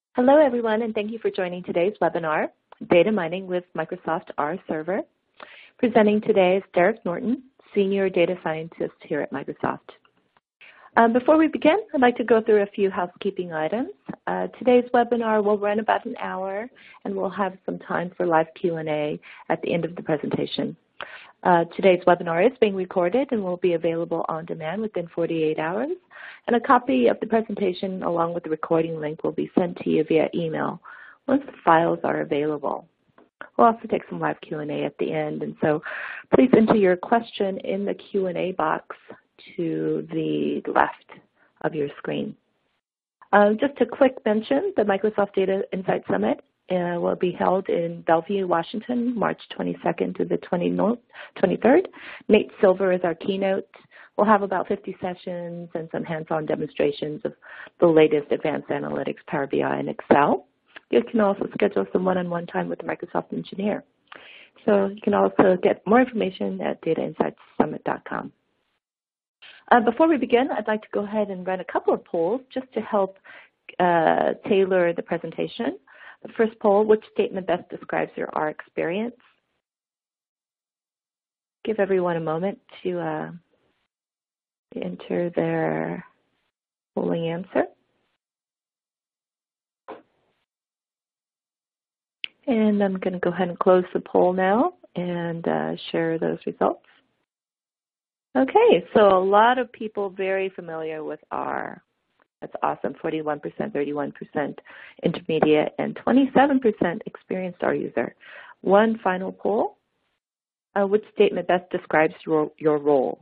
Hello, everyone, and thank you for joining today's webinar, Data Mining with Microsoft R Server. Presenting today is Derek Norton, Senior Data Scientist here at Microsoft. Before we begin, I'd like to go through a few housekeeping items. Today's webinar will run about an hour, and we'll have some time for live Q&A at the end of the presentation. Today's webinar is being recorded and will be available on demand within 48 hours. And a copy of the presentation along with the recording link will be sent to you via email once the files are available. We'll also take some live Q&A at the end, and so please enter your question in the Q&A box to the left of your screen. Just a quick mention, the Microsoft Data Insight Summit will be held in Bellevue, Washington, March 22nd to the 23rd. Nate Silver is our keynote. We'll have about 50 sessions and some hands-on demonstrations of the latest advanced analytics, Power BI, and Excel. You can also schedule some one-on-one time with the Microsoft engineer. So you can also get more information at datainsightsummit.com. Before we begin, I'd like to go ahead and run a couple of polls just to help tailor the presentation. The first poll, which statement best describes your R experience? Give everyone a moment to enter their polling answer. And I'm going to go ahead and close the poll now and share those results. Okay, so a lot of people very familiar with R. That's awesome, 41%, 31% intermediate, and 27% experienced R user. One final poll. Which statement best describes your role?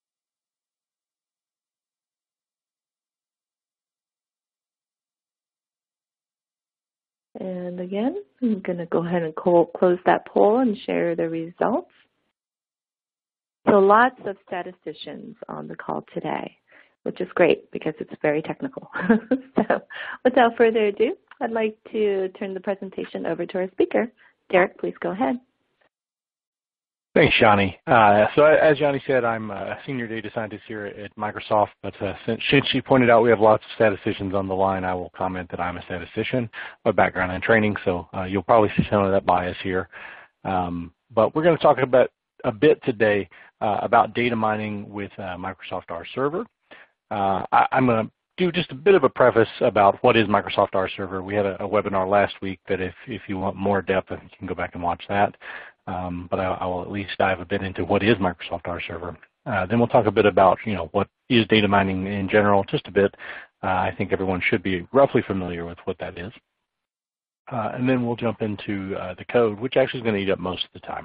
And again, I'm going to go ahead and close that poll and share the results. So lots of statisticians on the call today, which is great because it's very technical. So without further ado, I'd like to turn the presentation over to our speaker. Derek, please go ahead. Thanks, Shani. So as Shani said, I'm a senior data scientist here at Microsoft, but since she pointed out we have lots of statisticians on the line, I will comment that I'm a statistician by background and training, so you'll probably see some of that bias here. But we're going to talk about a bit today about data mining with Microsoft R Server. I'm going to do just a bit of a preface about what is Microsoft R Server. We had a webinar last week that if you want more depth, I think you can go back and watch that. But I will at least dive a bit into what is Microsoft R Server. Then we'll talk a bit about, what is data mining in general, just a bit. I think everyone should be roughly familiar with what that is. And then we'll jump into the code, which actually is going to eat up most of the time.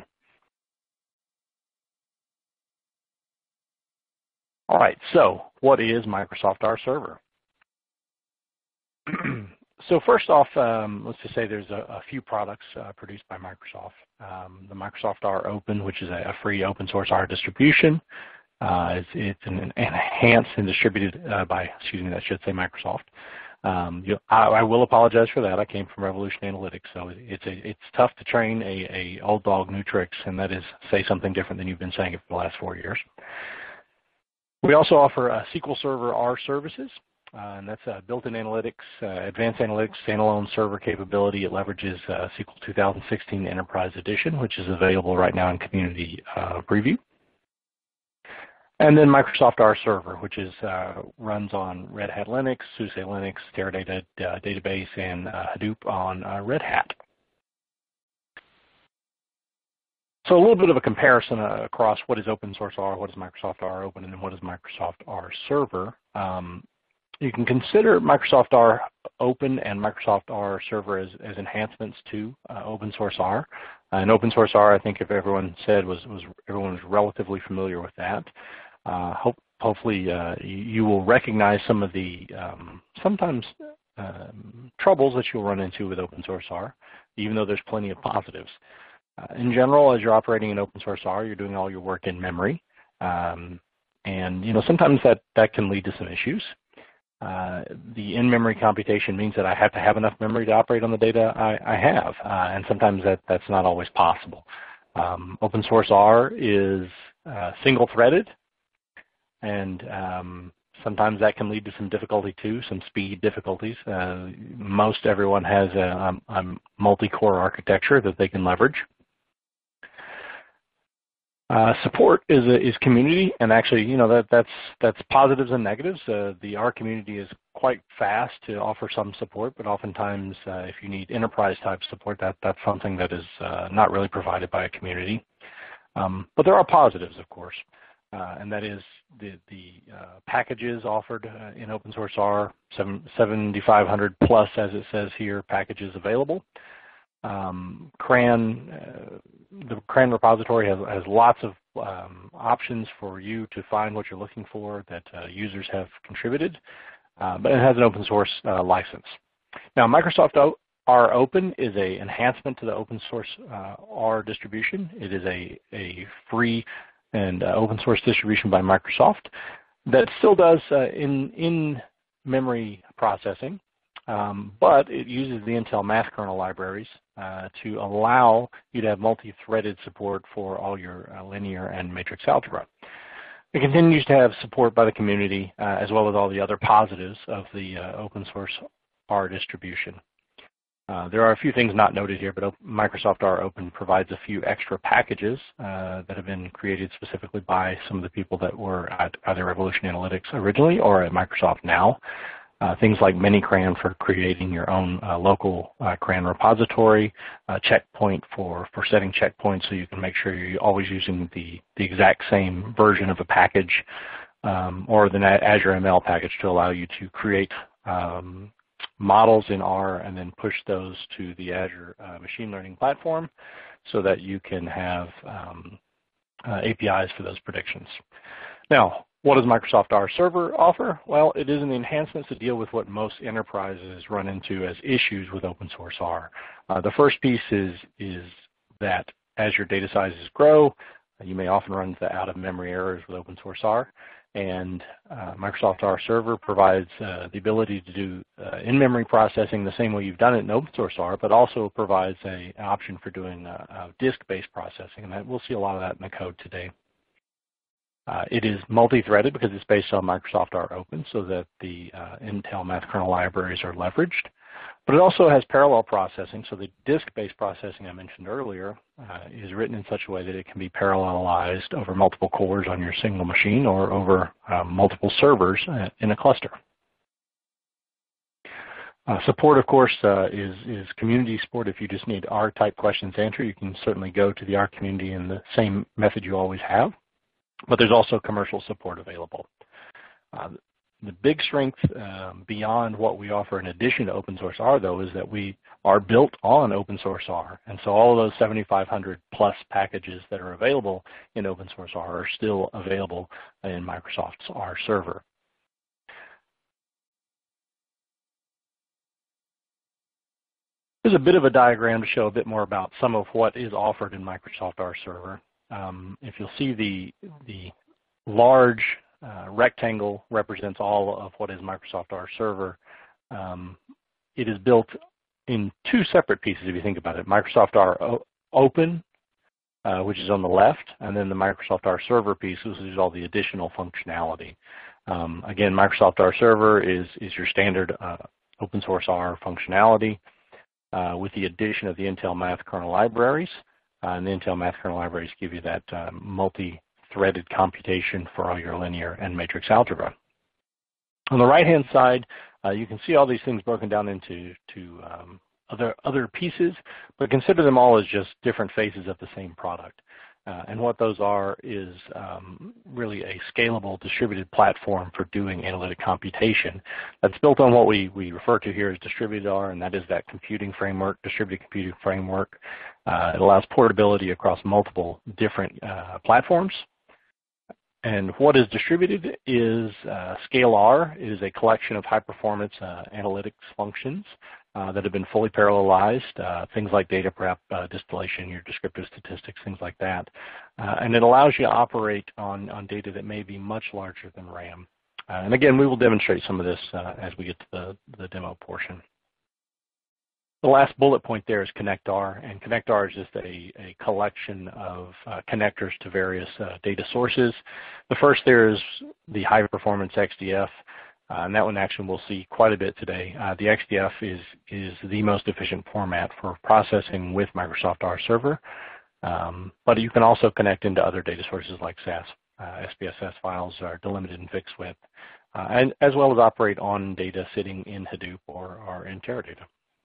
All right, so what is Microsoft R Server? So first off, let's just say there's a few products produced by Microsoft. The Microsoft R Open, which is a free open source R distribution. It's an enhanced and distributed by, I should say Microsoft. I will apologize for that. I came from Revolution Analytics, so it's tough to train a old dog new tricks, and that is say something different than you've been saying it for the last 4 years. We also offer SQL Server R services, and that's built-in analytics, advanced analytics, standalone server capability. It leverages SQL 2016 Enterprise Edition, which is available right now in community preview. And then Microsoft R Server, which runs on Red Hat Linux, SUSE Linux, Teradata database, and Hadoop on Red Hat. So a little bit of a comparison across what is open source R, what is Microsoft R Open, and then what is Microsoft R Server. You can consider Microsoft R Open and Microsoft R Server as enhancements to open source R. And open source R, I think if everyone said everyone was relatively familiar with that. Hopefully you will recognize some of the sometimes troubles that you'll run into with open source R, even though there's plenty of positives. In general, as you're operating in open source R, you're doing all your work in memory. And sometimes that can lead to some issues. The in-memory computation means that I have to have enough memory to operate on the data I have, and sometimes that's not always possible. Open source R is single-threaded, and Sometimes that can lead to some difficulty too, some speed difficulties. Most everyone has a multi-core architecture that they can leverage. Support is community, and actually, you know, that's positives and negatives. The R community is quite fast to offer some support, but oftentimes, if you need enterprise type support, that's something that is not really provided by a community. But there are positives, of course, and that is the packages offered in open source R, 7,500 plus, as it says here, packages available. The CRAN repository has lots of options for you to find what you're looking for that users have contributed, but it has an open source license. Now, Microsoft R Open is an enhancement to the open source R distribution. It is a free and open source distribution by Microsoft that still does in-memory processing. But it uses the Intel math kernel libraries to allow you to have multi-threaded support for all your linear and matrix algebra. It continues to have support by the community as well as all the other positives of the open source R distribution. There are a few things not noted here, but Microsoft R Open provides a few extra packages that have been created specifically by some of the people that were at either Revolution Analytics originally or at Microsoft now. Things like Minicran for creating your own local CRAN repository, checkpoint for setting checkpoints so you can make sure you're always using the exact same version of a package, or the Azure ML package to allow you to create models in R and then push those to the Azure machine learning platform so that you can have APIs for those predictions. Now, what does Microsoft R Server offer? Well, it is an enhancement to deal with what most enterprises run into as issues with open source R. The first piece is that as your data sizes grow, you may often run into out-of-memory errors with open source R. And Microsoft R Server provides the ability to do in-memory processing the same way you've done it in open source R, but also provides an option for doing disk-based processing. And we'll see a lot of that in the code today. It is multi-threaded because it's based on Microsoft R Open so that the Intel math kernel libraries are leveraged. But it also has parallel processing, so the disk-based processing I mentioned earlier is written in such a way that it can be parallelized over multiple cores on your single machine or over multiple servers in a cluster. Support, of course, is community support. If you just need R-type questions answered, you can certainly go to the R community in the same method you always have. But there's also commercial support available. The big strength beyond what we offer in addition to open source R, though, is that we are built on open source R. And so all of those 7,500 plus packages that are available in open source R are still available in Microsoft's R Server. There's a bit of a diagram to show a bit more about some of what is offered in Microsoft R Server. If you'll see the large rectangle represents all of what is Microsoft R Server. It is built in two separate pieces if you think about it. Microsoft R Open, which is on the left, and then the Microsoft R Server piece, which is all the additional functionality. Again, Microsoft R Server is your standard open source R functionality with the addition of the Intel math kernel libraries. And the Intel math kernel libraries give you that multi-threaded computation for all your linear and matrix algebra. On the right-hand side, you can see all these things broken down into other pieces, but consider them all as just different phases of the same product. And what those are is really a scalable distributed platform for doing analytic computation that's built on what we refer to here as distributed R, and that is that computing framework, distributed computing framework. It allows portability across multiple different platforms. And what is distributed is ScaleR. It is a collection of high-performance analytics functions that have been fully parallelized, things like data prep, distillation, your descriptive statistics, things like that. And it allows you to operate on data that may be much larger than RAM. And again, we will demonstrate some of this as we get to the demo portion. The last bullet point there is ConnectR, and ConnectR is just a collection of connectors to various data sources. The first there is the high performance XDF, and that one actually we'll see quite a bit today. The XDF is the most efficient format for processing with Microsoft R Server, but you can also connect into other data sources like SAS. SPSS files are delimited and fixed width, and as well as operate on data sitting in Hadoop or in Teradata.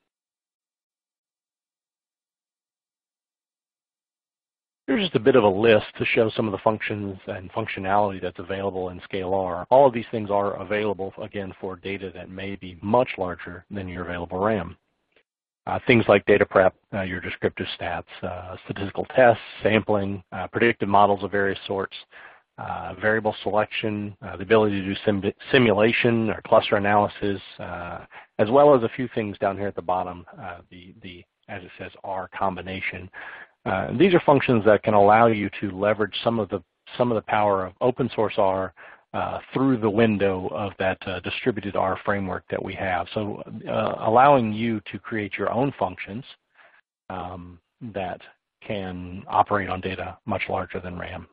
Here's just a bit of a list to show some of the functions and functionality that's available in ScaleR. All of these things are available, again, for data that may be much larger than your available RAM. Things like data prep, your descriptive stats, statistical tests, sampling, predictive models of various sorts, variable selection, the ability to do simulation or cluster analysis, as well as a few things down here at the bottom, as it says, R combination. These are functions that can allow you to leverage some of the power of open source R through the window of that distributed R framework that we have. So allowing you to create your own functions that can operate on data much larger than RAM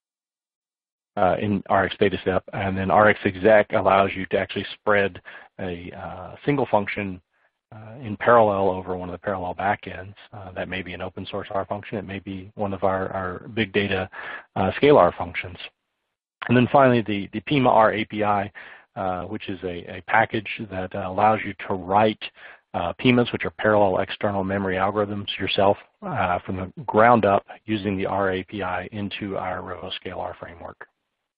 in RxDataStep. And then RxExec allows you to actually spread a single function in parallel over one of the parallel backends. That may be an open source R function. It may be one of our big data ScaleR functions. And then finally, the Pima R API, which is a package that allows you to write Pimas, which are parallel external memory algorithms yourself from the ground up using the R API into our Rovo ScaleR framework.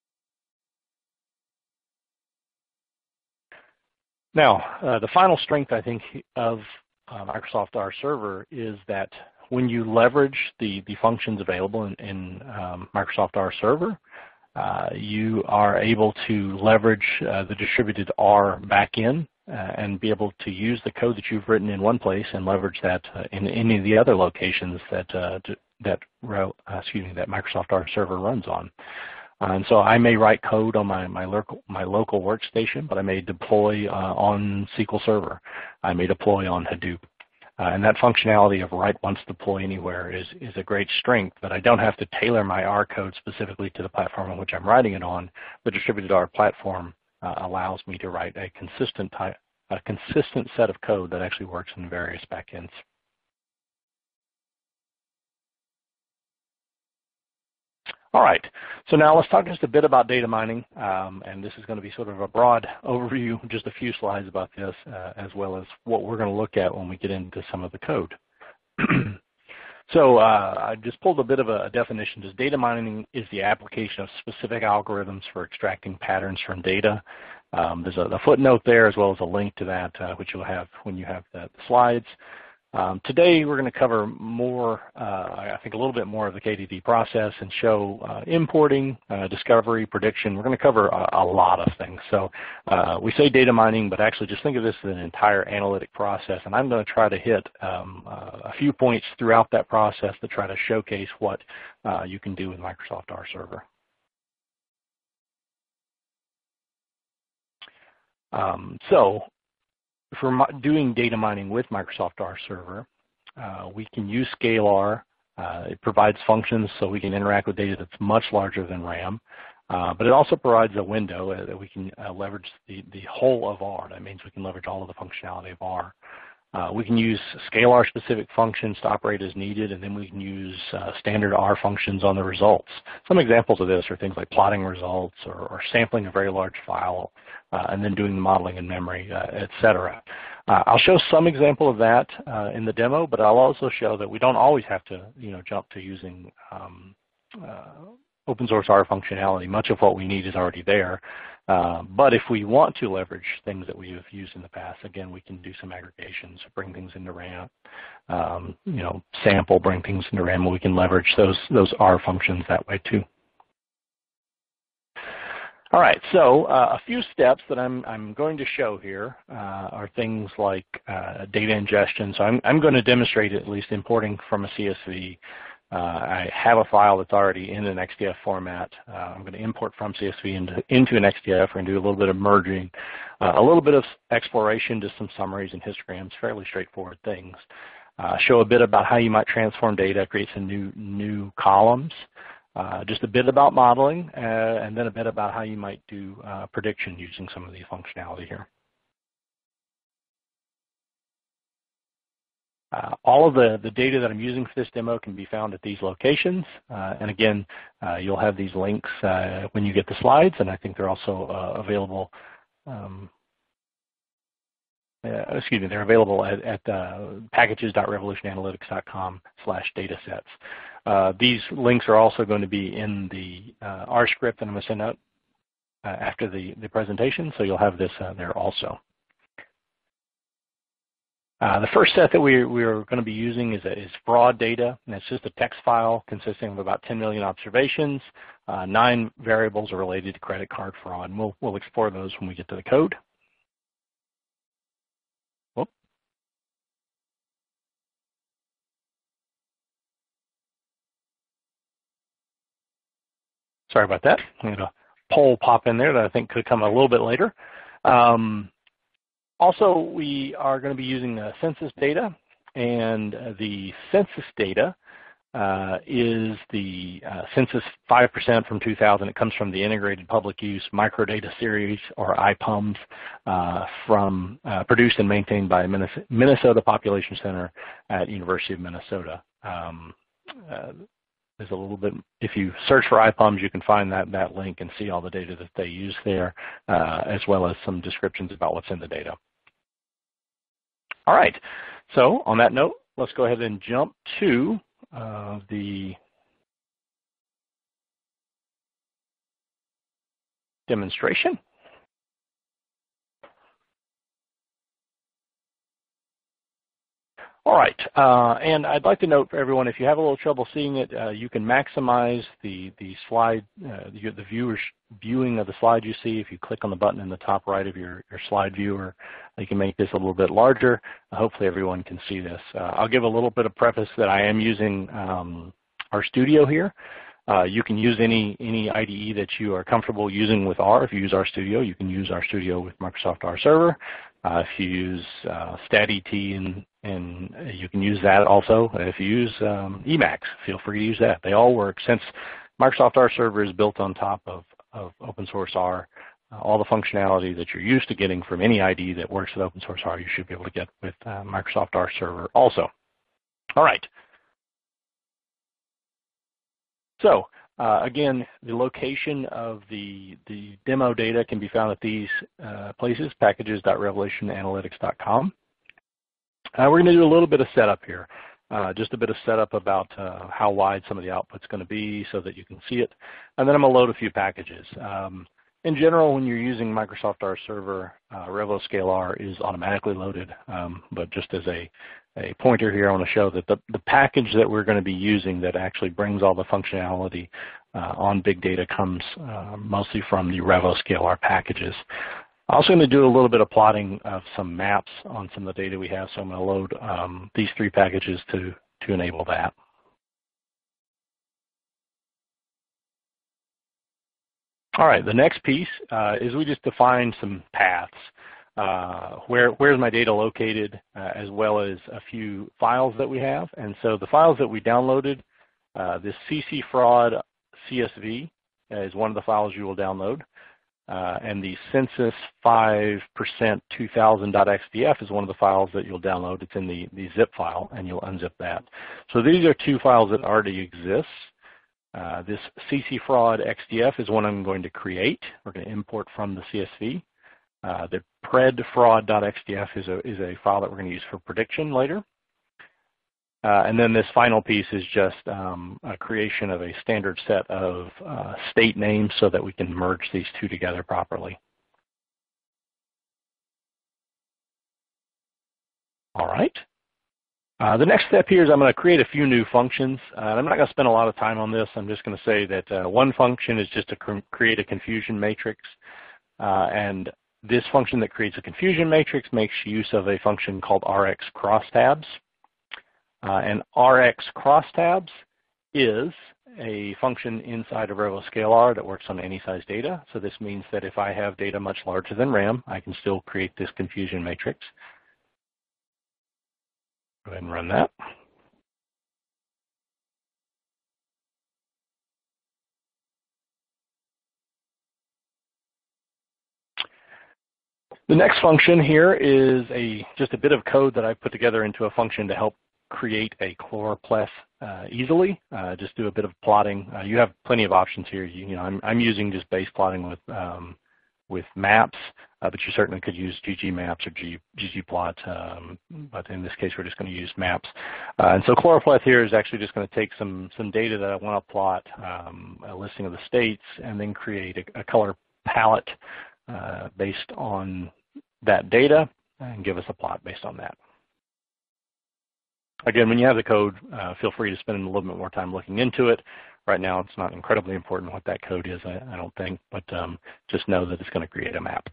Now, the final strength, I think, of Microsoft R Server is that when you leverage the functions available in Microsoft R Server, you are able to leverage the distributed R backend and be able to use the code that you've written in one place and leverage that in any of the other locations that Microsoft R Server runs on. And so I may write code on my local workstation, but I may deploy on SQL Server. I may deploy on Hadoop. And that functionality of write once, deploy anywhere is a great strength, but I don't have to tailor my R code specifically to the platform on which I'm writing it on. The distributed R platform allows me to write a consistent set of code that actually works in various backends. All right, so now let's talk just a bit about data mining, and this is going to be sort of a broad overview, just a few slides about this, as well as what we're going to look at when we get into some of the code. So I just pulled a bit of a definition. Just data mining is the application of specific algorithms for extracting patterns from data. There's a footnote there as well as a link to that, which you'll have when you have the slides. Today we're going to cover more, I think a little bit more of the KDD process and show importing, discovery, prediction. We're going to cover a lot of things. So we say data mining, but actually just think of this as an entire analytic process. And I'm going to try to hit a few points throughout that process to try to showcase what you can do with Microsoft R Server. So if we're doing data mining with Microsoft R Server, we can use ScaleR. It provides functions so we can interact with data that's much larger than RAM, but it also provides a window that we can leverage the whole of R. That means we can leverage all of the functionality of R. We can use ScaleR specific functions to operate as needed, and then we can use standard R functions on the results. Some examples of this are things like plotting results or sampling a very large file and then doing the modeling in memory, etc. I'll show some example of that in the demo, but I'll also show that we don't always have to jump to using open source R functionality. Much of what we need is already there. But if we want to leverage things that we have used in the past, again, we can do some aggregations, bring things into RAM, sample, bring things into RAM, and we can leverage those R functions that way too. All right, so a few steps that I'm going to show here are things like data ingestion. So I'm going to demonstrate at least importing from a CSV, I have a file that's already in an XDF format. I'm going to import from CSV into an XDF and do a little bit of merging, a little bit of exploration, just some summaries and histograms, fairly straightforward things. Show a bit about how you might transform data, create some new columns, just a bit about modeling, and then a bit about how you might do prediction using some of the functionality here. All of the data that I'm using for this demo can be found at these locations. And again, you'll have these links when you get the slides, and I think they're also available. They're available at packages.revolutionanalytics.com/datasets. These links are also going to be in the R script that I'm going to send out after the presentation, so you'll have this there also. The first set that we're going to be using is fraud data, and it's just a text file consisting of about 10 million observations. 9 variables are related to credit card fraud, and we'll explore those when we get to the code. Whoop. Sorry about that. I'm going to poll pop in there that I think could come a little bit later. Also, we are going to be using the census data, and the census data is the census 5% from 2000. It comes from the Integrated Public Use Microdata Series, or IPUMS, produced and maintained by Minnesota Population Center at University of Minnesota. There's a little bit, if you search for IPUMS, you can find that link and see all the data that they use there, as well as some descriptions about what's in the data. All right, so on that note, let's go ahead and jump to the demonstration. All right, and I'd like to note for everyone, if you have a little trouble seeing it, you can maximize the slide, the viewer's viewing of the slide you see. If you click on the button in the top right of your slide viewer, you can make this a little bit larger. Hopefully everyone can see this. I'll give a little bit of preface that I am using RStudio here. You can use any IDE that you are comfortable using with R. If you use RStudio, you can use RStudio with Microsoft R Server. If you use StatET, and you can use that also. If you use Emacs, feel free to use that. They all work. Since Microsoft R Server is built on top of open source R, all the functionality that you're used to getting from any IDE that works with open source R, you should be able to get with Microsoft R Server also. All right. So again, the location of the demo data can be found at these places, packages.revolutionanalytics.com. We're going to do a little bit of setup here, just a bit of setup about how wide some of the output's going to be so that you can see it. And then I'm going to load a few packages. In general, when you're using Microsoft R Server, RevoScale R is automatically loaded, but just as a pointer here, I want to show that the package that we're going to be using that actually brings all the functionality on big data comes mostly from the RevoScale R packages. I'm also going to do a little bit of plotting of some maps on some of the data we have, so I'm going to load these 3 packages to enable that. All right, the next piece is we just define some paths. Where's my data located, as well as a few files that we have. And so the files that we downloaded, this CC Fraud CSV is one of the files you will download. And the census 5% 2000.xdf is one of the files that you'll download. It's in the zip file, and you'll unzip that. So these are 2 files that already exist. This CC Fraud XDF is one I'm going to create. We're going to import from the CSV. The predfraud.xdf is a file that we're going to use for prediction later. And then this final piece is just a creation of a standard set of state names so that we can merge these 2 together properly. All right. The next step here is I'm going to create a few new functions. I'm not going to spend a lot of time on this. I'm just going to say that one function is just to create a confusion matrix. And this function that creates a confusion matrix makes use of a function called RX crosstabs. And RX crosstabs is a function inside of RevoScalar that works on any size data. So this means that if I have data much larger than RAM, I can still create this confusion matrix. Go ahead and run that. The next function here is just a bit of code that I put together into a function to help create a choropleth easily. Just do a bit of plotting. You have plenty of options here. I'm using just base plotting with maps, but you certainly could use ggmaps or ggplot. But in this case, we're just going to use maps. And so choropleth here is actually just going to take some data that I want to plot, a listing of the states, and then create a color palette based on that data and give us a plot based on that. Again, when you have the code, feel free to spend a little bit more time looking into it. Right now, it's not incredibly important what that code is, I don't think, but just know that it's going to create a map.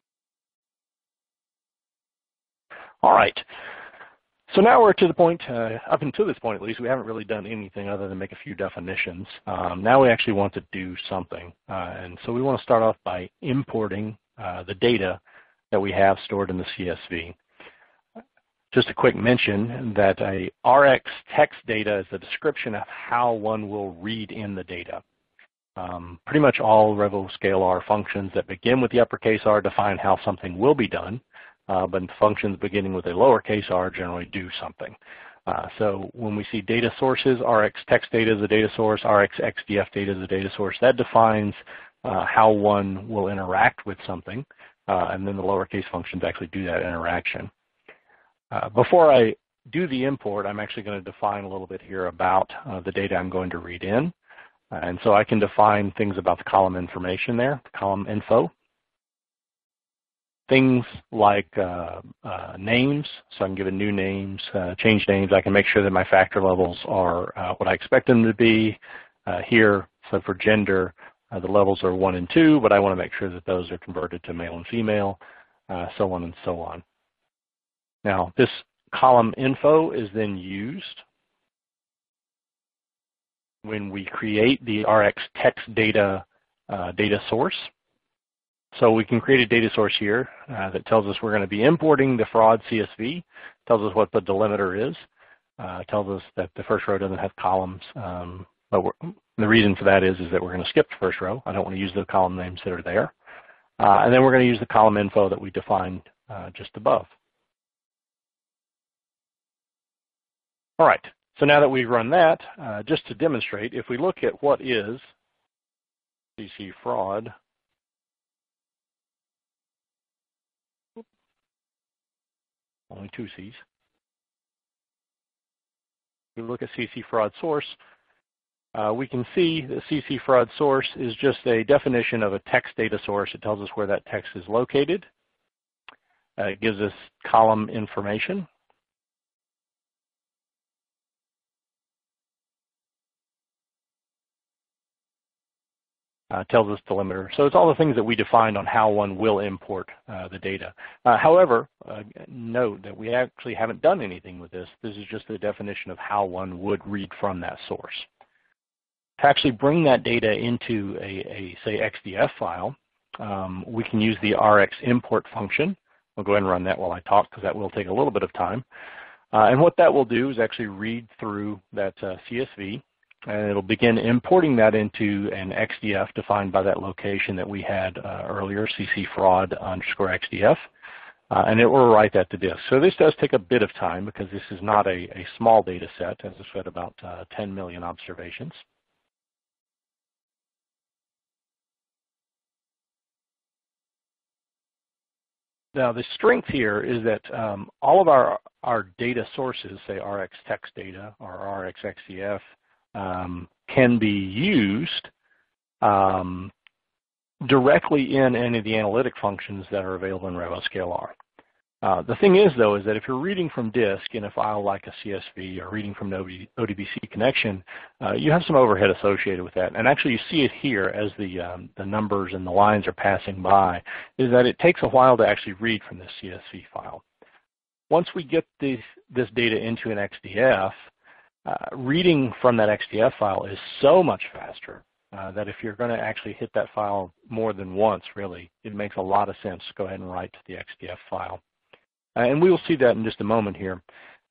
All right. So now we're to the point, up until this point at least, we haven't really done anything other than make a few definitions. Now we actually want to do something. And so we want to start off by importing the data that we have stored in the CSV. Just a quick mention that a RX text data is a description of how one will read in the data. Pretty much all RevoScalar functions that begin with the uppercase R define how something will be done, but functions beginning with a lowercase r generally do something. So when we see data sources, RX text data is a data source, RX XDF data is a data source. That defines how one will interact with something, and then the lowercase functions actually do that interaction. Before I do the import, I'm actually going to define a little bit here about the data I'm going to read in. And so I can define things about the column information there, the column info. Things like names, so I can give it new names, change names. I can make sure that my factor levels are what I expect them to be here. So for gender, the levels are 1 and 2, but I want to make sure that those are converted to male and female, so on and so on. Now, this column info is then used when we create the RX text data data source. So we can create a data source here that tells us we're going to be importing the fraud CSV, tells us what the delimiter is, tells us that the first row doesn't have columns. But the reason for that is that we're going to skip the first row. I don't want to use the column names that are there. And then we're going to use the column info that we defined just above. All right, so now that we've run that, just to demonstrate, if we look at what is CC fraud, only 2 C's. If we look at CC fraud source, we can see the CC fraud source is just a definition of a text data source. It tells us where that text is located. It gives us column information. Tells us delimiter. So it's all the things that we defined on how one will import the data. However, note that we actually haven't done anything with this. This is just the definition of how one would read from that source. To actually bring that data into say, XDF file, we can use the RX import function. We'll go ahead and run that while I talk because that will take a little bit of time. And what that will do is actually read through that CSV. And it'll begin importing that into an XDF defined by that location that we had earlier, ccfraud_XDF, and it will write that to disk. So this does take a bit of time because this is not a small data set, as I said, about 10 million observations. Now the strength here is that all of our data sources, say RX text data or RX XDF, can be used directly in any of the analytic functions that are available in RevoScalar. The thing is, though, is that if you're reading from disk in a file like a CSV or reading from an ODBC connection, you have some overhead associated with that. And actually, you see it here as the numbers and the lines are passing by, is that it takes a while to actually read from this CSV file. Once we get this data into an XDF, reading from that XDF file is so much faster that if you're going to actually hit that file more than once, really, it makes a lot of sense to go ahead and write to the XDF file. And we will see that in just a moment here,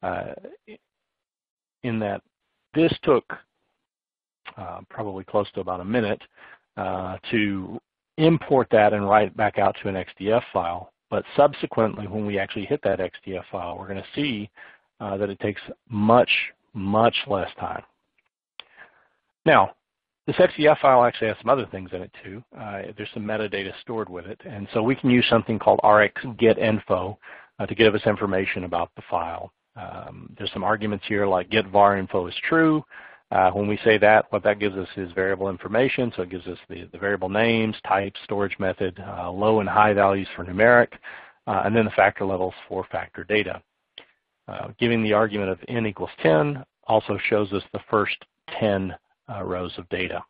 in that this took probably close to about a minute to import that and write it back out to an XDF file. But subsequently, when we actually hit that XDF file, we're going to see that it takes much less time. Now, this XDF file actually has some other things in it too. There's some metadata stored with it, and so we can use something called rxGetInfo to give us information about the file. There's some arguments here like get var info is true. When we say that, what that gives us is variable information, so it gives us the variable names, types, storage method, low and high values for numeric, and then the factor levels for factor data. Giving the argument of n equals 10 also shows us the first 10 rows of data.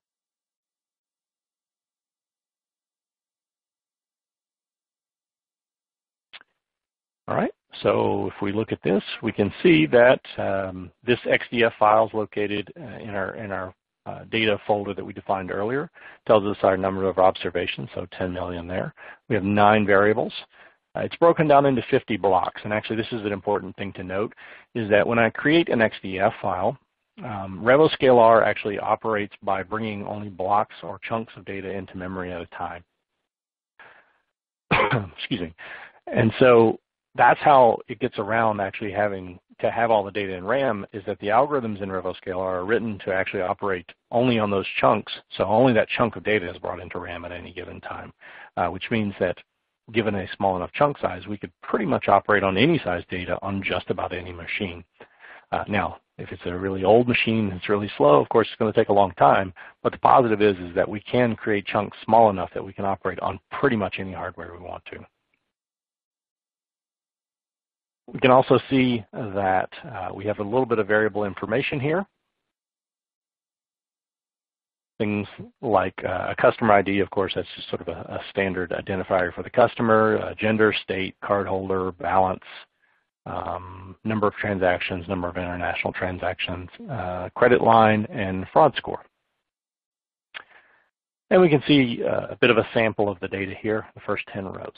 All right, so if we look at this, we can see that this XDF file is located in our data folder that we defined earlier. It tells us our number of observations, so 10 million there. We have 9 variables. It's broken down into 50 blocks, and actually this is an important thing to note, is that when I create an XDF file, RevoScaleR actually operates by bringing only blocks or chunks of data into memory at a time. Excuse me. And so that's how it gets around actually having to have all the data in RAM, is that the algorithms in RevoScaleR are written to actually operate only on those chunks, so only that chunk of data is brought into RAM at any given time, which means that given a small enough chunk size, we could pretty much operate on any size data on just about any machine. Now, if it's a really old machine, it's really slow, of course it's going to take a long time, but the positive is that we can create chunks small enough that we can operate on pretty much any hardware we want to. We can also see that we have a little bit of variable information here. Things like a customer ID, of course, that's just sort of a standard identifier for the customer, gender, state, cardholder, balance, number of transactions, number of international transactions, credit line, and fraud score. And we can see a bit of a sample of the data here, the first 10 rows.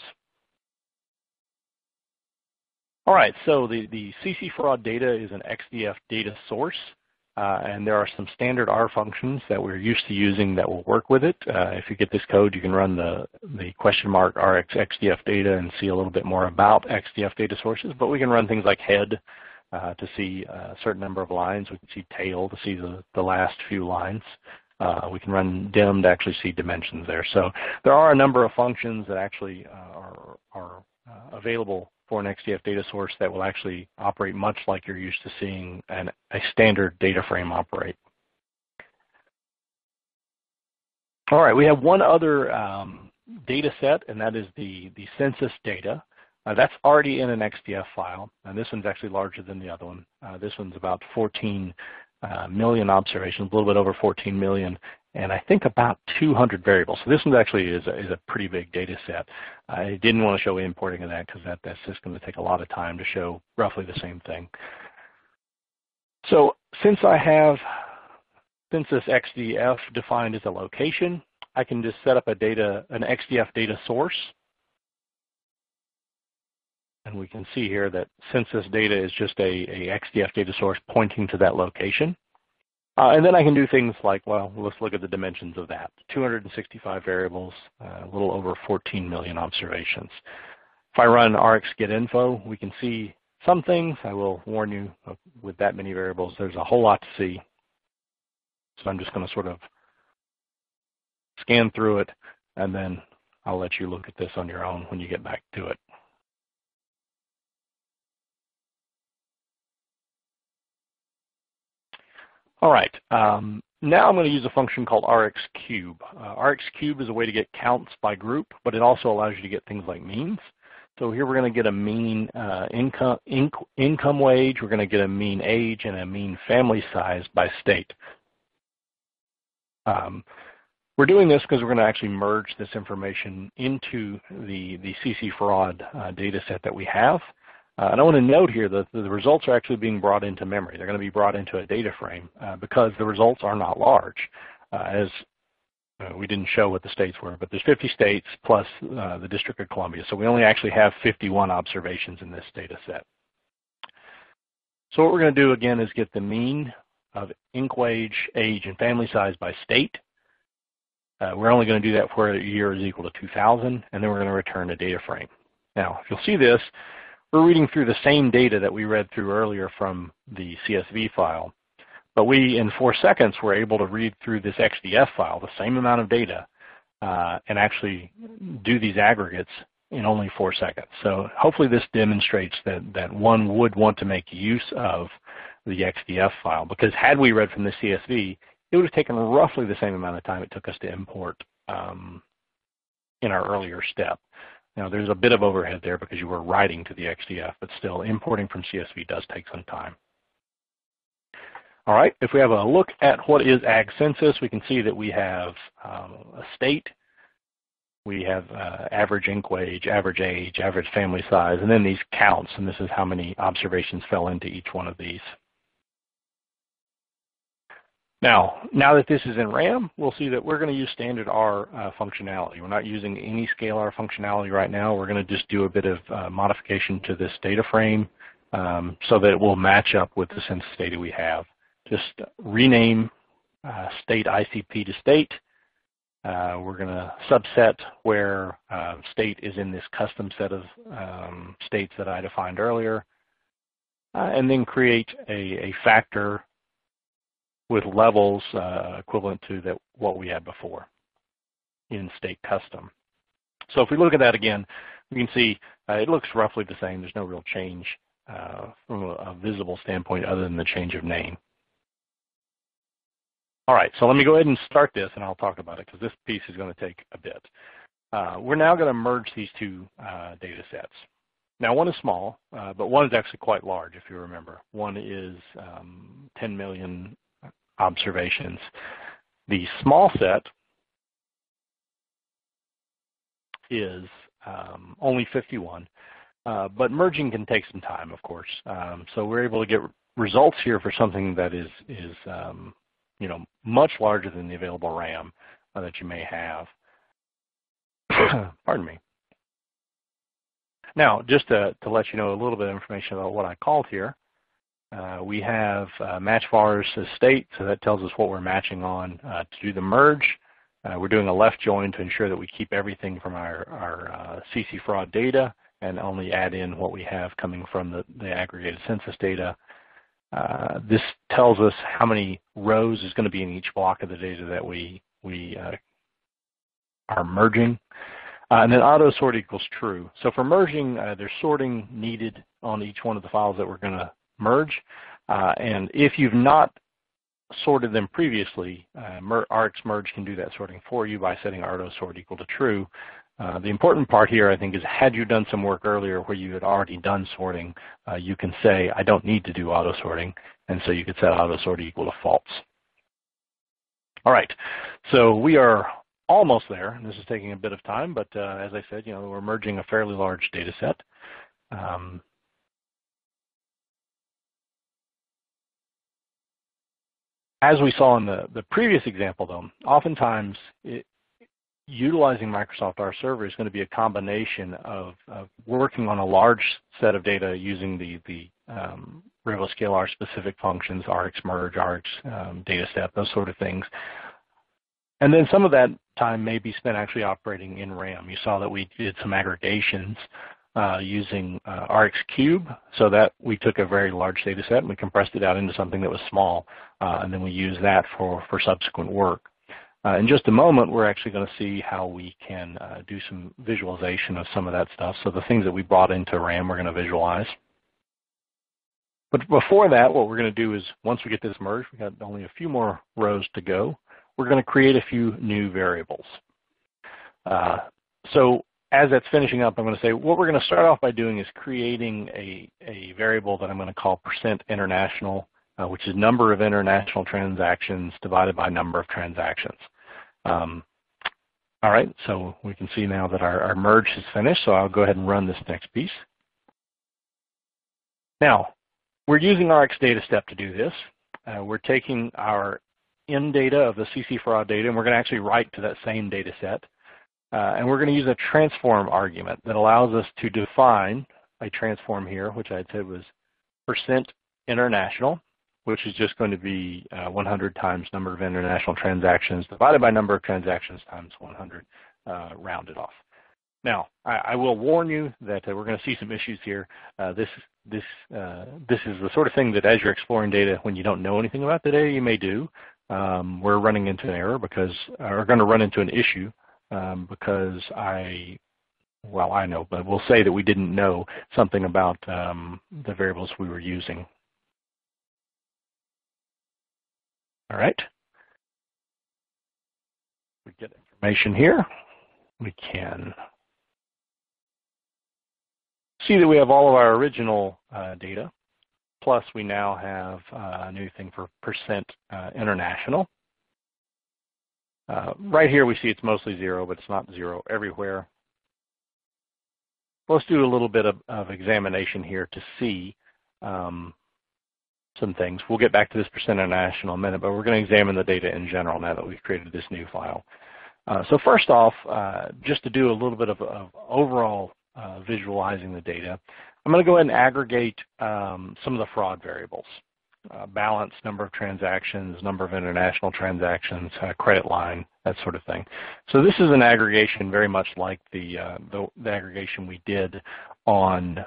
All right, so the CC fraud data is an XDF data source. And there are some standard R functions that we're used to using that will work with it. If you get this code, you can run the $RX XDF data and see a little bit more about XDF data sources. But we can run things like head to see a certain number of lines. We can see tail to see the last few lines. We can run dim to actually see dimensions there. So there are a number of functions that actually are available for an XDF data source that will actually operate much like you're used to seeing a standard data frame operate. All right, we have one other data set, and that is the census data. That's already in an XDF file, and this one's actually larger than the other one. This one's about 14 million observations, a little bit over 14 million, and I think about 200 variables. So this one actually is a pretty big data set. I didn't want to show importing of that because that's just going to take a lot of time to show roughly the same thing. So since I have census XDF defined as a location, I can just set up an XDF data source. And we can see here that census data is just a XDF data source pointing to that location. And then I can do things like, well, let's look at the dimensions of that. 265 variables, a little over 14 million observations. If I run rxGetInfo, we can see some things. I will warn you, with that many variables, there's a whole lot to see. So I'm just going to sort of scan through it, and then I'll let you look at this on your own when you get back to it. All right, now I'm going to use a function called rxcube. Rxcube is a way to get counts by group, but it also allows you to get things like means. So here we're going to get a mean income wage, we're going to get a mean age, and a mean family size by state. We're doing this because we're going to actually merge this information into the CC fraud data set that we have. And I want to note here that the results are actually being brought into memory. They're going to be brought into a data frame because the results are not large. As we didn't show what the states were, but there's 50 states plus the District of Columbia. So we only actually have 51 observations in this data set. So what we're going to do again is get the mean of ink wage, age, and family size by state. We're only going to do that for a year is equal to 2000, and then we're going to return a data frame. Now, if you'll see this, we're reading through the same data that we read through earlier from the CSV file, but we, in 4 seconds, were able to read through this XDF file, the same amount of data, and actually do these aggregates in only 4 seconds. So hopefully this demonstrates that one would want to make use of the XDF file, because had we read from the CSV, it would have taken roughly the same amount of time it took us to import in our earlier step. Now there's a bit of overhead there because you were writing to the XDF, but still importing from CSV does take some time. All right, if we have a look at what is Ag Census, we can see that we have a state, we have average ink wage, average age, average family size, and then these counts, and this is how many observations fell into each one of these. Now that this is in RAM, we'll see that we're going to use standard R functionality. We're not using any scalar functionality right now. We're going to just do a bit of modification to this data frame so that it will match up with the census data we have. Just rename state ICP to state. We're going to subset where state is in this custom set of states that I defined earlier, and then create a factor with levels equivalent to what we had before in state custom. So if we look at that again, we can see it looks roughly the same. There's no real change from a visible standpoint other than the change of name. All right, so let me go ahead and start this, and I'll talk about it because this piece is going to take a bit. We're now going to merge these two data sets. Now, one is small, but one is actually quite large, if you remember. One is 10 million observations. The small set is only 51, but merging can take some time, of course. So we're able to get results here for something that is much larger than the available RAM that you may have. Pardon me. Now, just to let you know a little bit of information about what I called here, we have match vars as state, so that tells us what we're matching on to do the merge. We're doing a left join to ensure that we keep everything from our CC fraud data and only add in what we have coming from the aggregated census data. This tells us how many rows is going to be in each block of the data that we are merging. And then auto sort equals true. So for merging, there's sorting needed on each one of the files that we're going to merge. And if you've not sorted them previously, RxMerge can do that sorting for you by setting auto sort equal to true. The important part here, I think, is had you done some work earlier where you had already done sorting, you can say, I don't need to do auto sorting, and so you could set auto sort equal to false. All right, so we are almost there. This is taking a bit of time, but as I said, we're merging a fairly large data set. As we saw in the previous example, though, oftentimes utilizing Microsoft R Server is going to be a combination of working on a large set of data using the RivaScale specific functions, RxMerge, Rx DataStep, those sort of things. And then some of that time may be spent actually operating in RAM. You saw that we did some aggregations using RxCube, so that we took a very large data set and we compressed it out into something that was small, and then we used that for subsequent work. In just a moment, we're actually going to see how we can do some visualization of some of that stuff. So the things that we brought into RAM, we're going to visualize. But before that, what we're going to do is, once we get this merged, we've got only a few more rows to go, we're going to create a few new variables. So as that's finishing up, I'm going to say what we're going to start off by doing is creating a variable that I'm going to call %international, which is number of international transactions divided by number of transactions. All right, so we can see now that our merge is finished, so I'll go ahead and run this next piece. Now, we're using RxDataStep to do this. We're taking our in data of the CC fraud data, and we're going to actually write to that same data set. And we're going to use a transform argument that allows us to define a transform here, which I had said was percent international, which is just going to be 100 times number of international transactions divided by number of transactions times 100 rounded off. Now, I will warn you that we're going to see some issues here. This is the sort of thing that as you're exploring data, when you don't know anything about the data, you may do. We're running into an error because, or going to run into an issue because I know, but we'll say that we didn't know something about the variables we were using. All right. We get information here. We can see that we have all of our original data, plus we now have a new thing for percent international. Right here we see it's mostly 0, but it's not 0 everywhere. Let's do a little bit of examination here to see some things. We'll get back to this percent international in a minute, but we're going to examine the data in general now that we've created this new file. So first off, just to do a little bit of overall visualizing the data, I'm going to go ahead and aggregate some of the fraud variables. Balance, number of transactions, number of international transactions, credit line, that sort of thing. So this is an aggregation very much like the aggregation we did on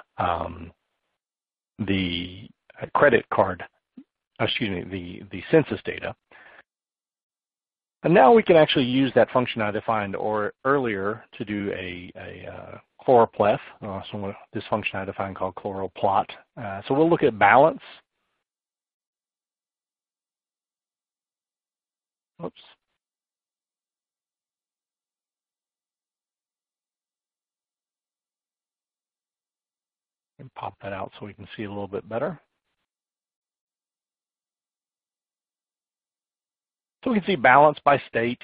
the credit card, the census data. And now we can actually use that function I defined earlier to do a chloropleth, so this function I defined called chloroplot. So we'll look at balance. Oops. And pop that out so we can see a little bit better. So we can see balance by state.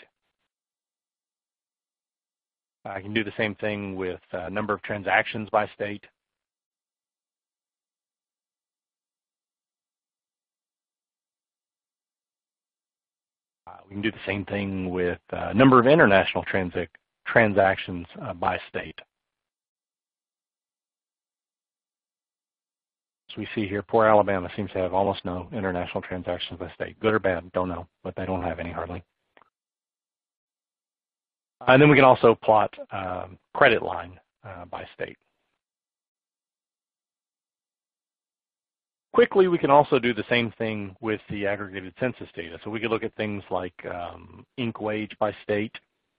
I can do the same thing with number of transactions by state. We can do the same thing with number of international transactions by state. So we see here, poor Alabama seems to have almost no international transactions by state. Good or bad, don't know, but they don't have any hardly. And then we can also plot credit line by state. Quickly, we can also do the same thing with the aggregated census data. So we could look at things like Inc. wage by state.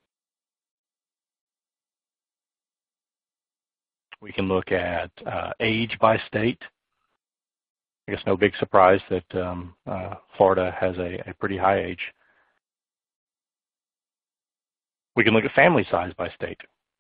We can look at age by state. I guess no big surprise that Florida has a pretty high age. We can look at family size by state.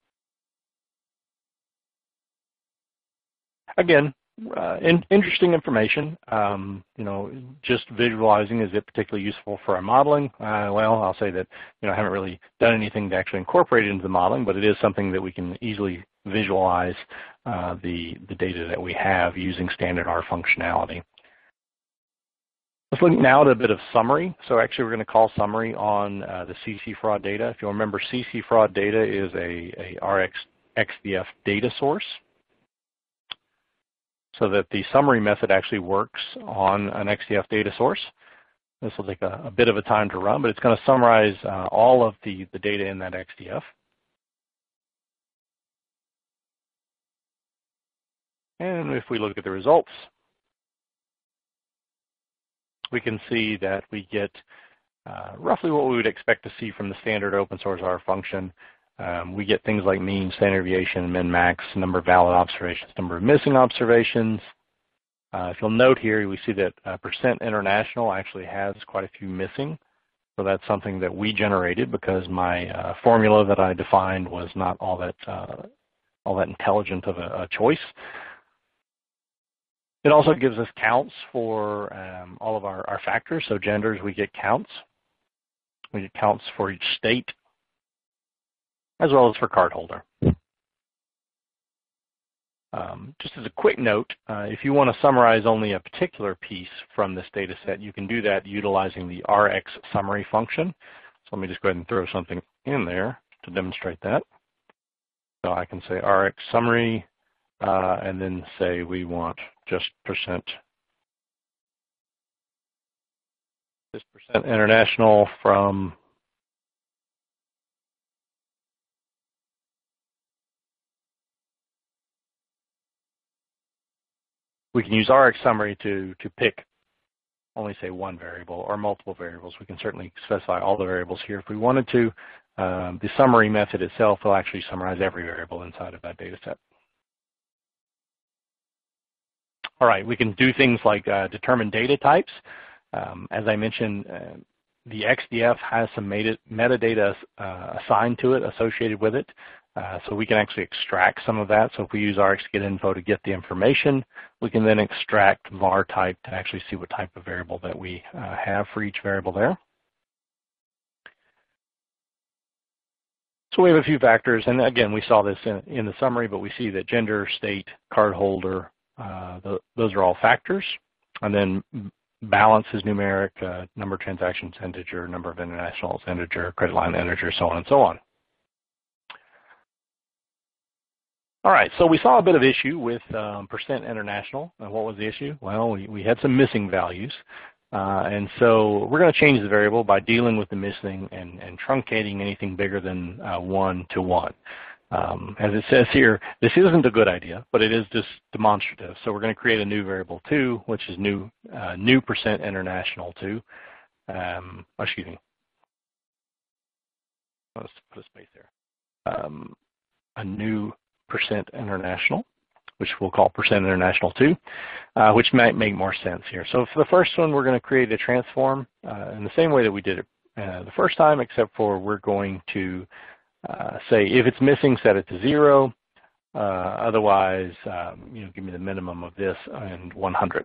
Again, interesting information. Just visualizing, is it particularly useful for our modeling? Well, I'll say that I haven't really done anything to actually incorporate it into the modeling, but it is something that we can easily visualize the data that we have using standard R functionality. Let's look now at a bit of summary. So actually we're going to call summary on the CC fraud data. If you'll remember, CC fraud data is a RxDF data source. So that the summary method actually works on an XDF data source. This will take a bit of a time to run, but it's going to summarize all of the data in that XDF. And if we look at the results, we can see that we get roughly what we would expect to see from the standard open source R function. We get things like mean, standard deviation, min-max, number of valid observations, number of missing observations. If you'll note here, we see that percent international actually has quite a few missing. So that's something that we generated because my formula that I defined was not all that intelligent of a choice. It also gives us counts for all of our factors. So genders, we get counts. We get counts for each state, as well as for cardholder. Just as a quick note, if you want to summarize only a particular piece from this data set, you can do that utilizing the RX summary function. So let me just go ahead and throw something in there to demonstrate that. So I can say RX summary, and then say we want just percent international from we can use RX summary to pick only say one variable or multiple variables. We can certainly specify all the variables here if we wanted to. The summary method itself will actually summarize every variable inside of that data set. All right, we can do things like determine data types. As I mentioned, the XDF has some metadata assigned to it, associated with it. So we can actually extract some of that. So if we use RxGetInfo to get the information, we can then extract var type to actually see what type of variable that we have for each variable there. So we have a few factors, and again, we saw this in the summary, but we see that gender, state, cardholder, those are all factors. And then balance is numeric, number of transactions integer, number of internationals integer, credit line integer, so on and so on. All right, so we saw a bit of issue with percent international. And what was the issue? Well, we had some missing values. And so we're going to change the variable by dealing with the missing and truncating anything bigger than 1 to 1. As it says here, this isn't a good idea, but it is just demonstrative. So we're going to create a new variable 2, which is new percent international 2. Excuse me. Let's put a space there. A new percent international, which we'll call percent international 2, which might make more sense here. So for the first one, we're going to create a transform in the same way that we did it the first time, except for we're going to say if it's missing, set it to 0. Otherwise, give me the minimum of this and 100.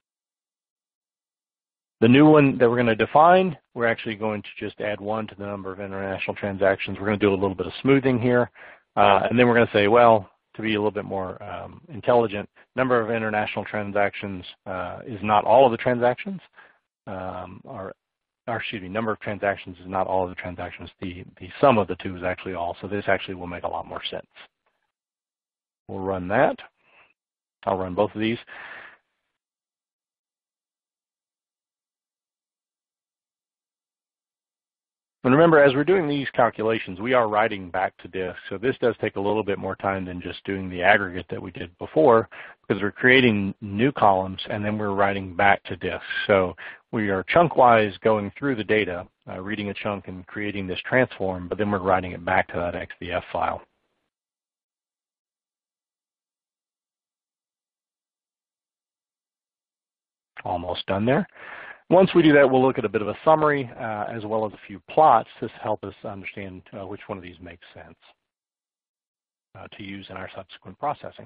The new one that we're going to define, we're actually going to just add 1 to the number of international transactions. We're going to do a little bit of smoothing here. And then we're going to say, well, to be a little bit more intelligent, number of international transactions is not all of the transactions, or excuse me, number of transactions is not all of the transactions. The sum of the two is actually all, so this actually will make a lot more sense. We'll run that. I'll run both of these. And remember, as we're doing these calculations, we are writing back to disk. So this does take a little bit more time than just doing the aggregate that we did before, because we're creating new columns and then we're writing back to disk. So we are chunk-wise going through the data, reading a chunk and creating this transform, but then we're writing it back to that XDF file. Almost done there. Once we do that, we'll look at a bit of a summary as well as a few plots to help us understand which one of these makes sense to use in our subsequent processing.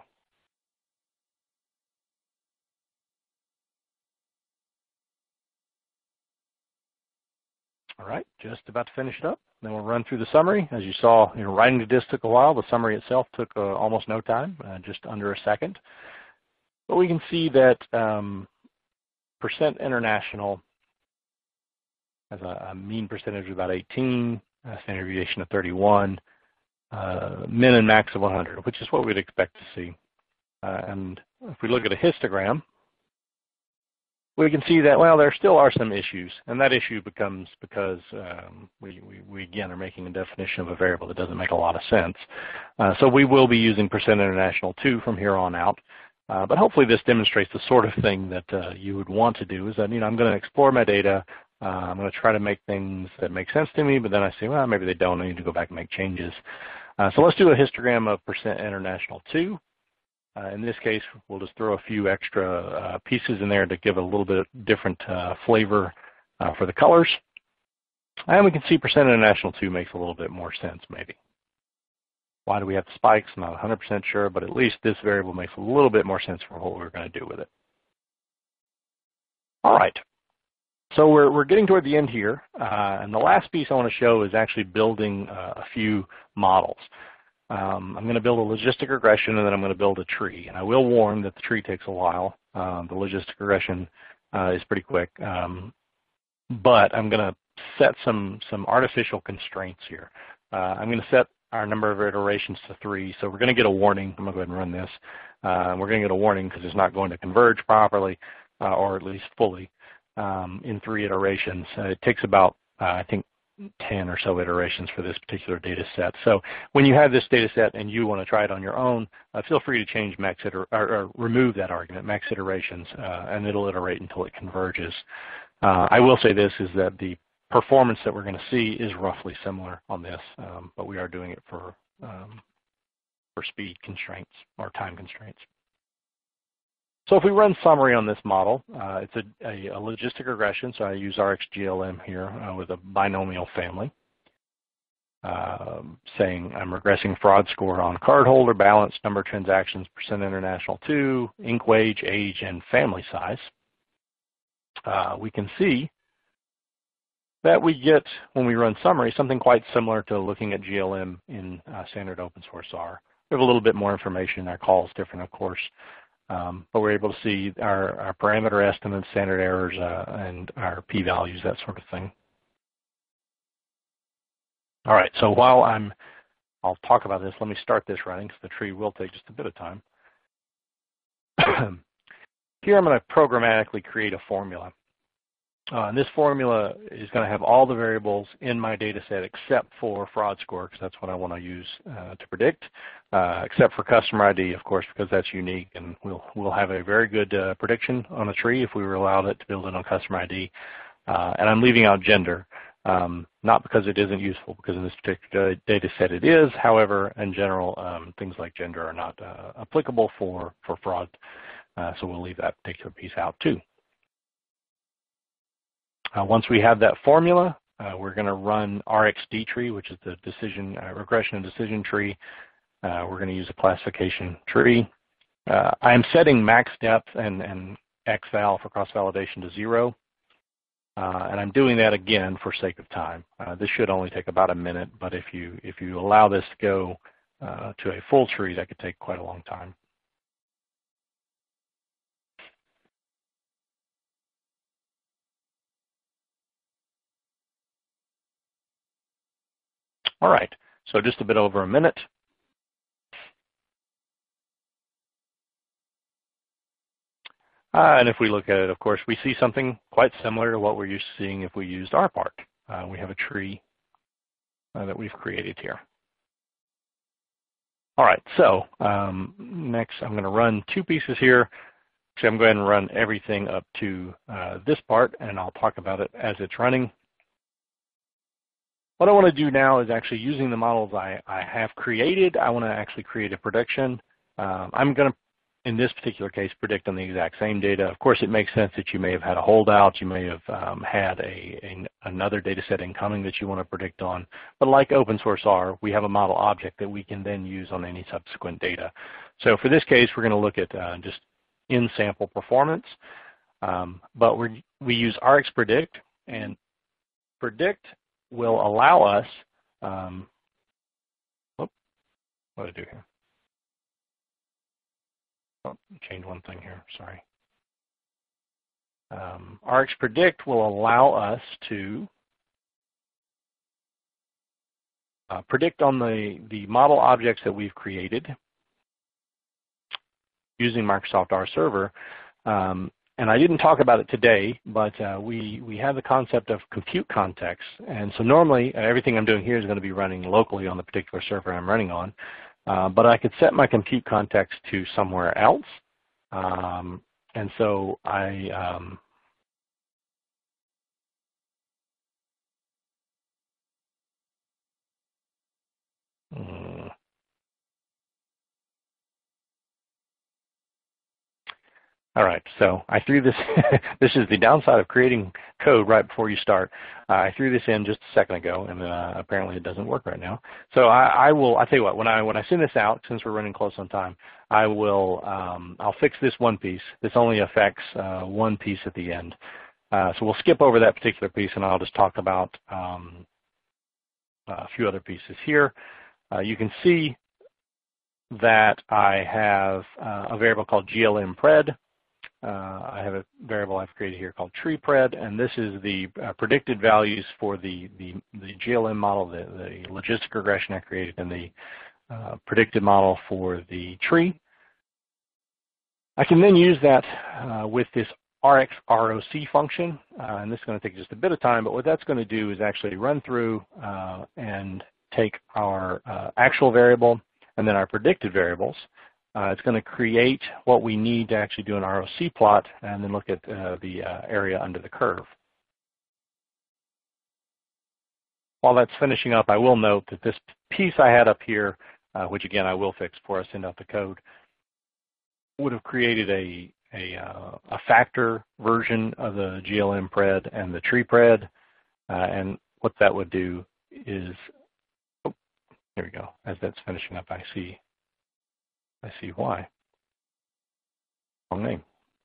All right, just about to finish it up. Then we'll run through the summary. As you saw, writing to disk took a while. The summary itself took almost no time, just under a second. But we can see that percent international has a mean percentage of about 18, standard deviation of 31, min and max of 100, which is what we'd expect to see. And if we look at a histogram, we can see that, well, there still are some issues, and that issue becomes because we again are making a definition of a variable that doesn't make a lot of sense. So we will be using percent international 2 from here on out. But hopefully this demonstrates the sort of thing that you would want to do, is that, I'm going to explore my data, I'm going to try to make things that make sense to me, but then I say, well, maybe they don't, I need to go back and make changes. So let's do a histogram of percent international 2. In this case, we'll just throw a few extra pieces in there to give a little bit different flavor for the colors. And we can see percent international 2 makes a little bit more sense maybe. Why do we have the spikes? I'm not 100% sure, but at least this variable makes a little bit more sense for what we're going to do with it. All right, so we're getting toward the end here, and the last piece I want to show is actually building a few models. I'm going to build a logistic regression, and then I'm going to build a tree. And I will warn that the tree takes a while. The logistic regression is pretty quick. But I'm going to set some artificial constraints here. I'm going to set our number of iterations to 3. So we're going to get a warning. I'm going to go ahead and run this. We're going to get a warning because it's not going to converge properly, or at least fully, in 3 iterations. It takes about, I think, 10 or so iterations for this particular data set. So when you have this data set and you want to try it on your own, feel free to change max or remove that argument, max iterations, and it'll iterate until it converges. I will say this is that the performance that we're going to see is roughly similar on this, but we are doing it for speed constraints or time constraints. So if we run summary on this model, it's a logistic regression, so I use RxGLM here with a binomial family, saying I'm regressing fraud score on cardholder, balance, number of transactions, percent international to, inc wage, age, and family size. We can see that we get, when we run summary, something quite similar to looking at GLM in standard open source R. We have a little bit more information. Our call is different, of course. But we're able to see our parameter estimates, standard errors, and our p-values, that sort of thing. All right, so while I'll talk about this, let me start this running because the tree will take just a bit of time. Here I'm going to programmatically create a formula. And this formula is going to have all the variables in my data set except for fraud score, because that's what I want to use to predict, except for customer ID, of course, because that's unique, and we'll have a very good prediction on a tree if we were allowed it to build it on customer ID. And I'm leaving out gender, not because it isn't useful, because in this particular data set it is. However, in general, things like gender are not applicable for fraud, so we'll leave that particular piece out too. Once we have that formula, we're going to run RxDtree, which is the regression and decision tree. We're going to use a classification tree. I am setting max depth and xval for cross-validation to 0. And I'm doing that again for sake of time. This should only take about a minute, but if you allow this to go to a full tree, that could take quite a long time. All right, so just a bit over a minute. And if we look at it, of course, we see something quite similar to what we're used to seeing if we used RPark. We have a tree that we've created here. All right, so next I'm going to run 2 pieces here. So I'm going to run everything up to this part, and I'll talk about it as it's running. What I want to do now is actually using the models I have created. I want to actually create a prediction. I'm going to, in this particular case, predict on the exact same data. Of course, it makes sense that you may have had a holdout. You may have had another data set incoming that you want to predict on. But like open source R, we have a model object that we can then use on any subsequent data. So for this case, we're going to look at just in-sample performance. But we use RxPredict, and predict will allow us, what did I do here? Oh, change one thing here, sorry. RxPredict will allow us to predict on the model objects that we've created using Microsoft R Server. And I didn't talk about it today, but we have the concept of compute context. And so normally, everything I'm doing here is going to be running locally on the particular server I'm running on. But I could set my compute context to somewhere else. And so all right, so I threw this, this is the downside of creating code right before you start. I threw this in just a second ago, and apparently it doesn't work right now. So I'll tell you what, when I send this out, since we're running close on time, I'll fix this one piece. This only affects one piece at the end. So we'll skip over that particular piece, and I'll just talk about a few other pieces here. You can see that I have a variable called glmpred. I have a variable I've created here called treepred, and this is the predicted values for the GLM model, the logistic regression I created, and the predicted model for the tree. I can then use that with this RxROC function, and this is going to take just a bit of time, but what that's going to do is actually run through and take our actual variable and then our predicted variables. It's going to create what we need to actually do an ROC plot and then look at the area under the curve. While that's finishing up, I will note that this piece I had up here, which again I will fix before I send out the code, would have created a factor version of the glmpred and the treepred, and what that would do is, oh, there we go. As that's finishing up, I see why. Wrong name.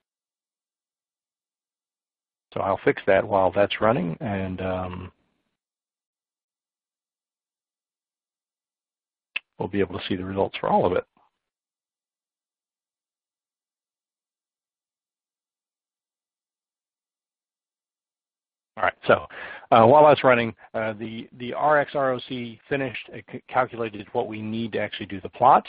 So I'll fix that while that's running, and we'll be able to see the results for all of it. All right, so while that's running, the RxROC finished. It calculated what we need to actually do the plot.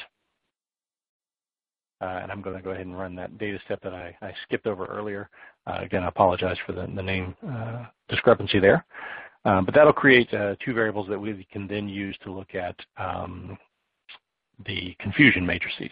And I'm going to go ahead and run that data step that I skipped over earlier. Again, I apologize for the name discrepancy there. But that'll create two variables that we can then use to look at the confusion matrices.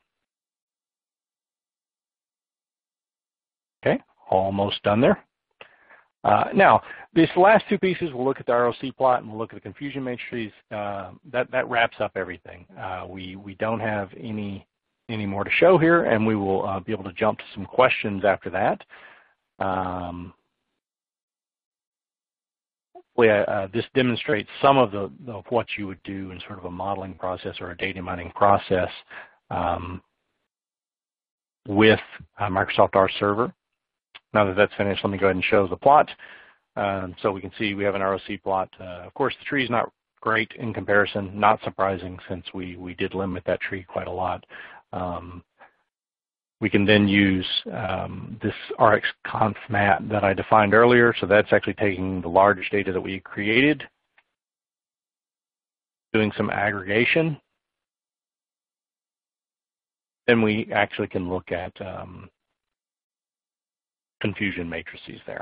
Okay, almost done there. Now, these last two pieces, we'll look at the ROC plot and we'll look at the confusion matrices. That wraps up everything. We don't have any more to show here, and we will be able to jump to some questions after that. This demonstrates some of what you would do in sort of a modeling process or a data mining process with Microsoft R Server. Now that that's finished, let me go ahead and show the plot. So we can see we have an ROC plot. Of course, the tree is not great in comparison, not surprising since we did limit that tree quite a lot. We can then use this RxConfMat that I defined earlier. So that's actually taking the large data that we created, doing some aggregation. Then we actually can look at confusion matrices there.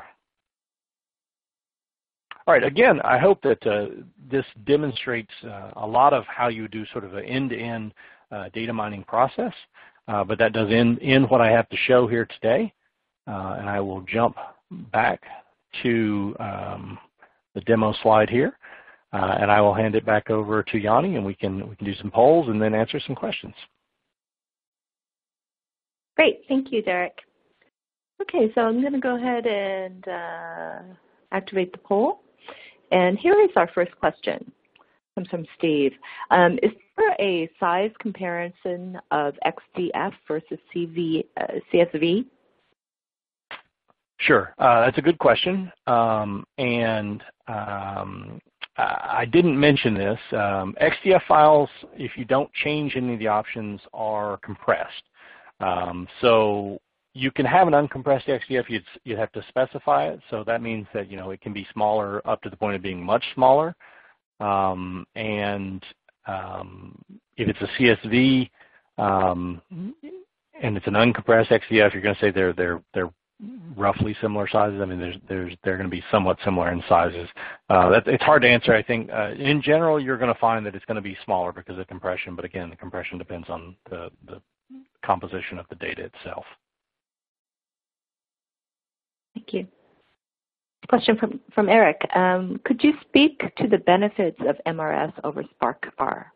All right, again, I hope that this demonstrates a lot of how you do sort of an end-to-end data mining process, but that does end what I have to show here today, and I will jump back to the demo slide here, and I will hand it back over to Yanni, and we can do some polls and then answer some questions. Great, thank you, Derek. Okay, so I'm going to go ahead and activate the poll, and here is our first question. Comes from Steve. Is there a size comparison of XDF versus CSV? Sure, that's a good question, and I didn't mention this. XDF files, if you don't change any of the options, are compressed. So you can have an uncompressed XDF, you'd have to specify it, so that means that it can be smaller up to the point of being much smaller. If it's a CSV and it's an uncompressed XDF, you're going to say they're roughly similar sizes. I mean, they're going to be somewhat similar in sizes. It's hard to answer. I think in general you're going to find that it's going to be smaller because of compression, but again, the compression depends on the composition of the data itself. Thank you. Question from Eric. Could you speak to the benefits of MRS over SparkR?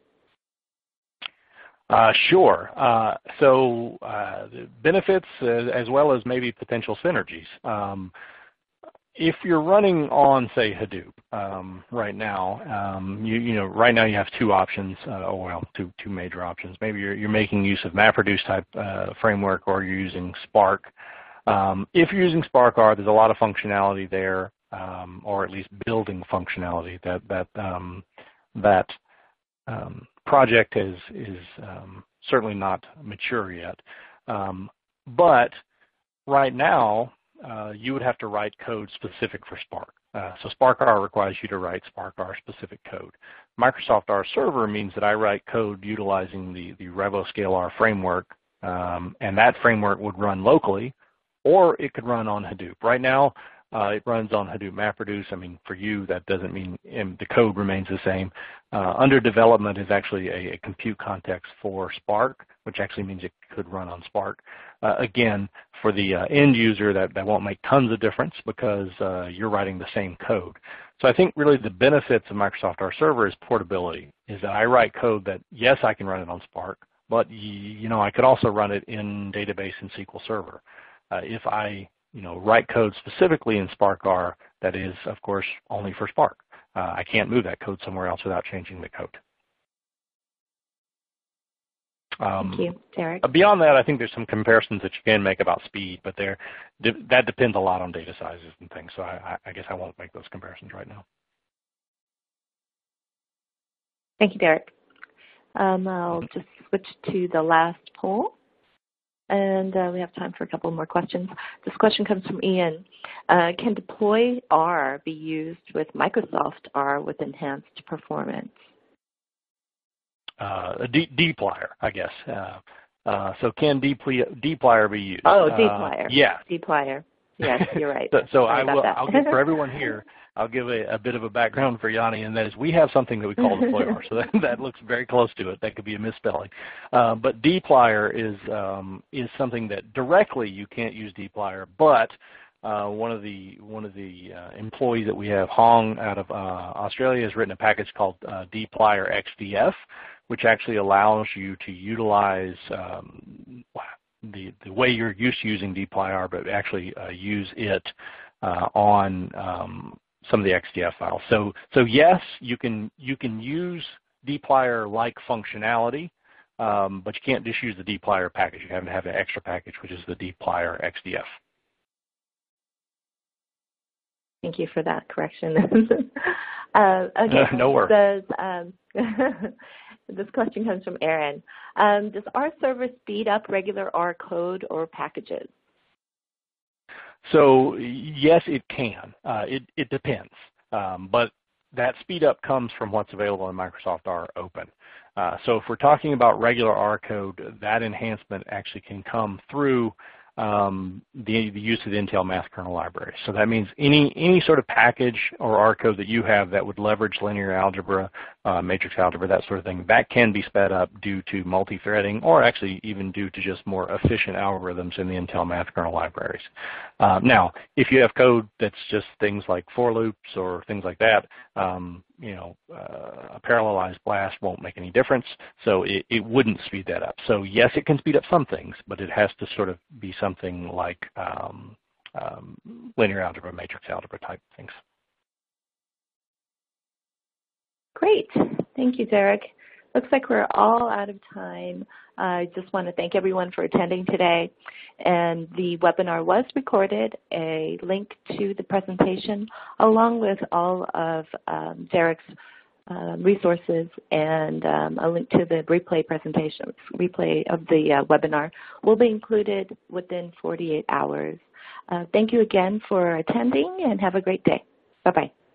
Sure. So the benefits as well as maybe potential synergies. If you're running on, say, Hadoop right now, right now you have two options, two major options. Maybe you're making use of MapReduce type framework, or you're using Spark. If you're using SparkR, there's a lot of functionality there, or at least building functionality that project is certainly not mature yet. But right now, you would have to write code specific for Spark. So SparkR requires you to write SparkR specific code. Microsoft R Server means that I write code utilizing the RevoScale-R framework, and that framework would run locally, or it could run on Hadoop. Right now, it runs on Hadoop MapReduce. I mean, for you, that doesn't mean the code remains the same. Under development is actually a compute context for Spark, which actually means it could run on Spark. Again, for the end user, that won't make tons of difference because you're writing the same code. So I think really the benefits of Microsoft R Server is portability, is that I write code that, yes, I can run it on Spark, but I could also run it in database and SQL Server. If I write code specifically in SparkR, that is, of course, only for Spark. I can't move that code somewhere else without changing the code. Thank you, Derek. Beyond that, I think there's some comparisons that you can make about speed, but that depends a lot on data sizes and things, so I guess I won't make those comparisons right now. Thank you, Derek. I'll just switch to the last poll. And we have time for a couple more questions. This question comes from Ian. Can Deploy R be used with Microsoft R with enhanced performance? dplyr, I guess. So can dplyr be used? Oh, dplyr. Yeah. dplyr. Yes, you're right. So I'll give for everyone here, I'll give a bit of a background for Yanni, and that is we have something that we call dplyr. So that looks very close to it. That could be a misspelling. But dplyr is something that directly you can't use dplyr, but one of the employees that we have, Hong out of Australia, has written a package called dplyr XDF, which actually allows you to utilize the way you're used to using dplyr, but actually use it on some of the XDF files. So yes, you can use dplyr-like functionality, but you can't just use the dplyr package. You have to have an extra package, which is the dplyr XDF. Thank you for that correction. Okay. No worries. This question comes from Aaron. Does R Server speed up regular R code or packages? So yes, it can. It depends. But that speed up comes from what's available in Microsoft R Open. So if we're talking about regular R code, that enhancement actually can come through the use of the Intel Math Kernel Library. So that means any sort of package or R code that you have that would leverage linear algebra, matrix algebra, that sort of thing, that can be sped up due to multi-threading, or actually even due to just more efficient algorithms in the Intel Math Kernel Libraries. Now, if you have code that's just things like for loops or things like that, a parallelized BLAST won't make any difference, so it wouldn't speed that up. So yes, it can speed up some things, but it has to sort of be something like linear algebra, matrix algebra type things. Great. Thank you, Derek. Looks like we're all out of time. I just want to thank everyone for attending today. And the webinar was recorded. A link to the presentation, along with all of Derek's resources and a link to the replay of the webinar will be included within 48 hours. Thank you again for attending, and have a great day. Bye-bye.